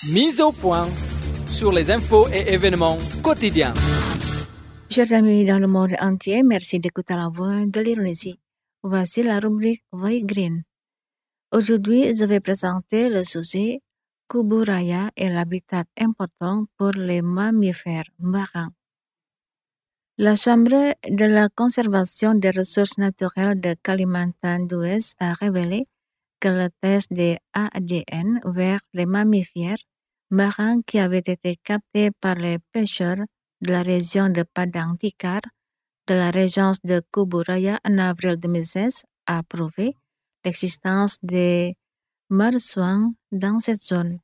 Mise au point sur les infos et événements quotidiens. Chers amis dans le monde entier, merci d'écouter la voix de l'Indonésie. Voici la rubrique Voix Green. Aujourd'hui, je vais présenter le sujet Kubu Raya est l'habitat important pour les mammifères marins. La Chambre de la conservation des ressources naturelles de Kalimantan d'Ouest a révélé que le test de ADN vers les mammifères marins qui avaient été captés par les pêcheurs de la région de Padang Tikar de la région de Kubu Raya en avril 2016 a prouvé l'existence des marsouins dans cette zone.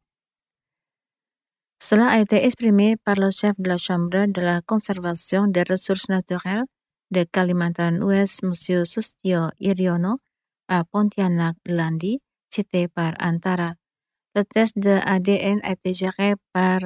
Cela a été exprimé par le chef de la Chambre de la conservation des ressources naturelles de Kalimantan Ouest, M. Sustio Iryono, à Pontianak lundi, cité par Antara. Le test de ADN a été géré par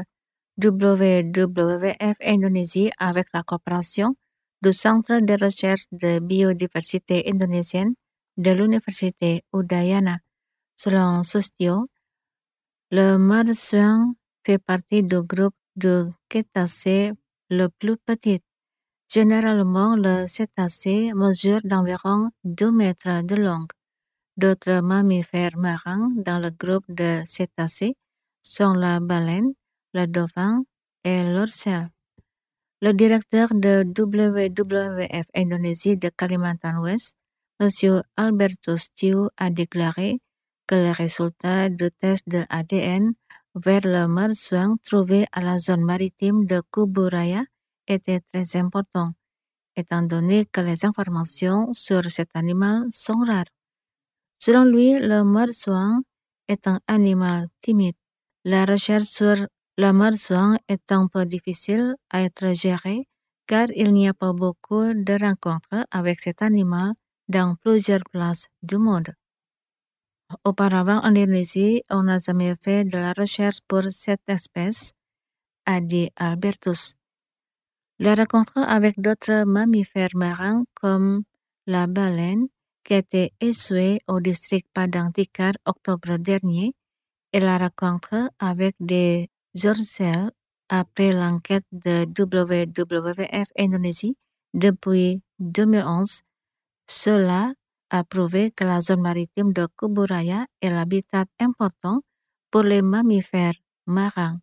WWF Indonésie avec la coopération du Centre de recherche de biodiversité indonésienne de l'Université Udayana. Selon Sustio, le marsouin fait partie du groupe de cétacés le plus petit. Généralement, le cétacé mesure d'environ 2 mètres de long. D'autres mammifères marins dans le groupe de cétacés sont la baleine, le dauphin et l'orcelle. Le directeur de WWF Indonésie de Kalimantan Ouest, M. Albertus Tiu, a déclaré que les résultats du test de ADN vers le marsouin trouvé à la zone maritime de Kubu Raya étaient très importants, étant donné que les informations sur cet animal sont rares. Selon lui, le marsouin est un animal timide. La recherche sur le marsouin est un peu difficile à être gérée car il n'y a pas beaucoup de rencontres avec cet animal dans plusieurs places du monde. Auparavant, en Indonésie, on n'a jamais fait de la recherche pour cette espèce, a dit Albertus. La rencontre avec d'autres mammifères marins comme la baleine, qui a été échouée au district Padang Tikar octobre dernier, et la rencontre avec des orcelles après l'enquête de WWF Indonésie depuis 2011. Cela a prouvé que la zone maritime de Kubu Raya est l'habitat important pour les mammifères marins.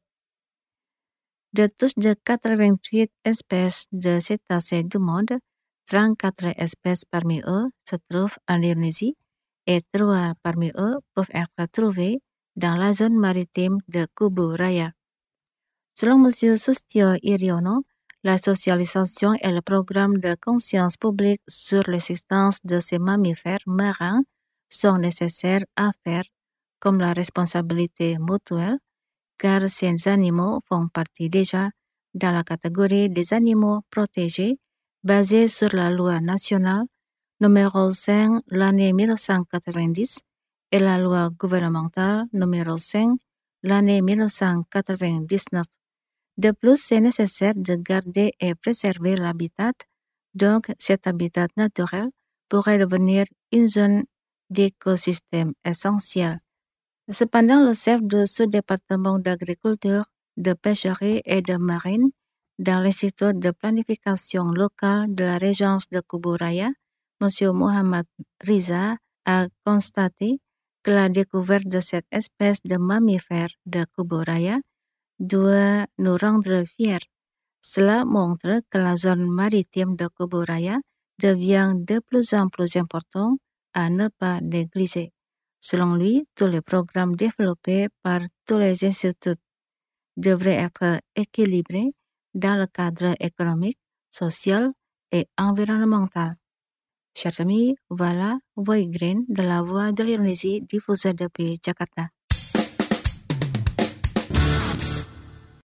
De tous de 88 espèces de cétacés du monde, 34 espèces parmi eux se trouvent en Indonésie et 3 parmi eux peuvent être trouvées dans la zone maritime de Kubu Raya. Selon M. Sustio Iryono, la socialisation et le programme de conscience publique sur l'existence de ces mammifères marins sont nécessaires à faire, comme la responsabilité mutuelle, car ces animaux font partie déjà dans la catégorie des animaux protégés basée sur la loi nationale numéro 5 l'année 1990 et la loi gouvernementale numéro 5 l'année 1999. De plus, c'est nécessaire de garder et préserver l'habitat, donc cet habitat naturel pourrait devenir une zone d'écosystème essentielle. Cependant, le chef de sous-département d'agriculture, de pêcherie et de marine dans l'Institut de planification locale de la région de Kubu Raya, M. Muhammad Riza, a constaté que la découverte de cette espèce de mammifère de Kubu Raya doit nous rendre fiers. Cela montre que la zone maritime de Kubu Raya devient de plus en plus importante à ne pas négliger. Selon lui, tous les programmes développés par tous les instituts devraient être équilibrés dans le cadre économique, social et environnemental. Chers amis, voilà Voix Green de la Voix de l'Indonésie diffusée depuis Jakarta.